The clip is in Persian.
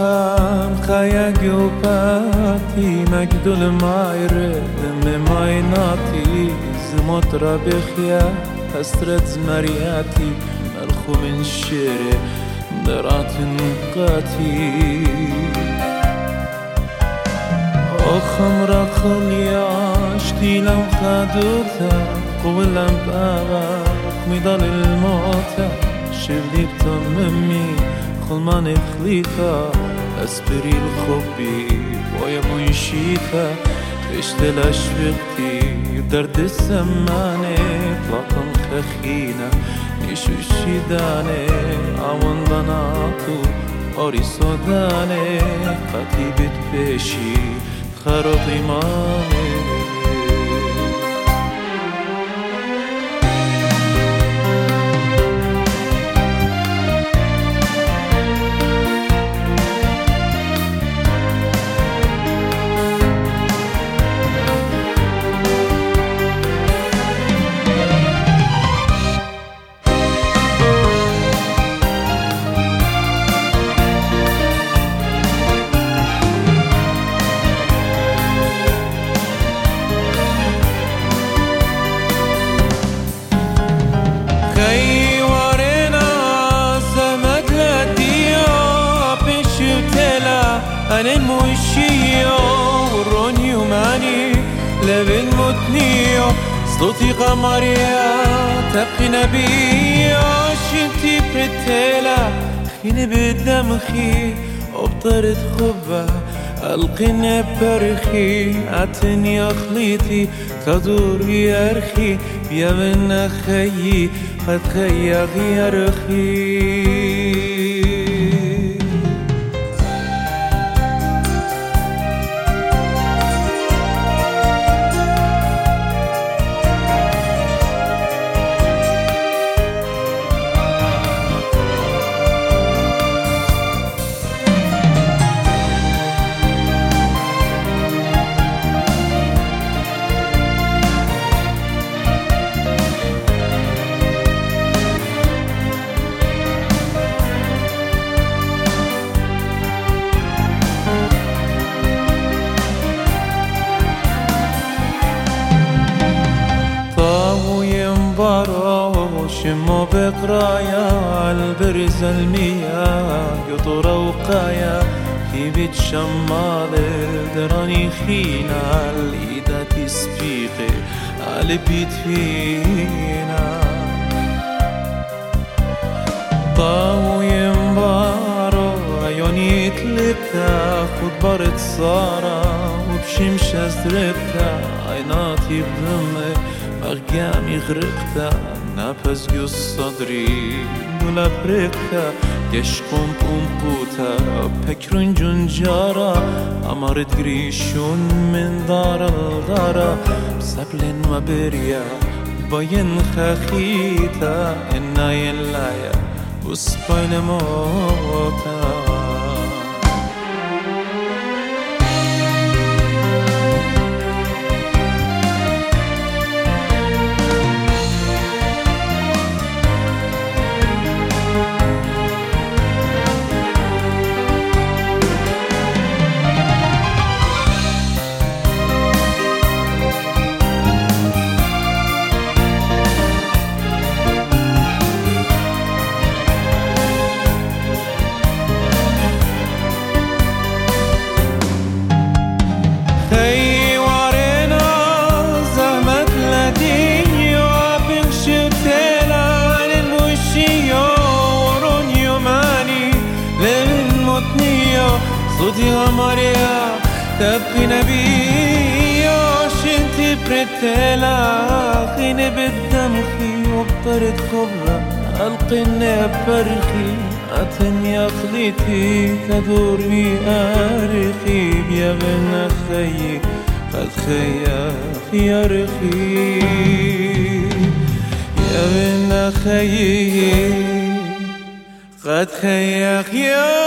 هم خیگ و پتی مگدل مایره ممایناتی زموت را بخیا حسرت زمریاتی ملخو من شره درات نقاتي أخم رخلياش تيلم خادوتا قولم باغاق ميضل الموتى شفلي بتممي خلمان خليفة أسبري الخبي ويا منشيتا تشتل أشفقتي بدرد السمانة طلقم خخينة نشو الشيدانة عوان بناتو آري سودانة قطي بتبشي خرط إيمانه أنا الموشيو والرونيو ماني لبن متنيو صوتي قمريا تبقي نبيو شنتي برتيلا خيني بدمخي وبطرد خبة ألقيني برخي أتني أخليتي تدور يرخي يا من خيي قد خيا يرخي شمو بقرايا البرز المياه قطرة وقايا كي بتشمال دراني خينا الإيدة تسبيقي على بيت فينا طاو ينبارو عيوني تلبتا خد بارد صارا وبشمش أزرقتا عيناتي بدمي مغامي غرقتا نفس جوز صدري ولا برقتا يشقم بومبوتا بكرون جنجارا أمرت قريشون من دارا دارا بسبلن وبريا باين خخيتا إنا يلايا وسباين موتا صوتي غمريا تبقي نبيا شنتي برتلا خيني بالدمخي وبطرد خبرة ألقيني برخي أتني أخليتي تدور بي أرخي بيا بن خيي قد خياخ يرخي يا بن خيي قد خياخ يرخي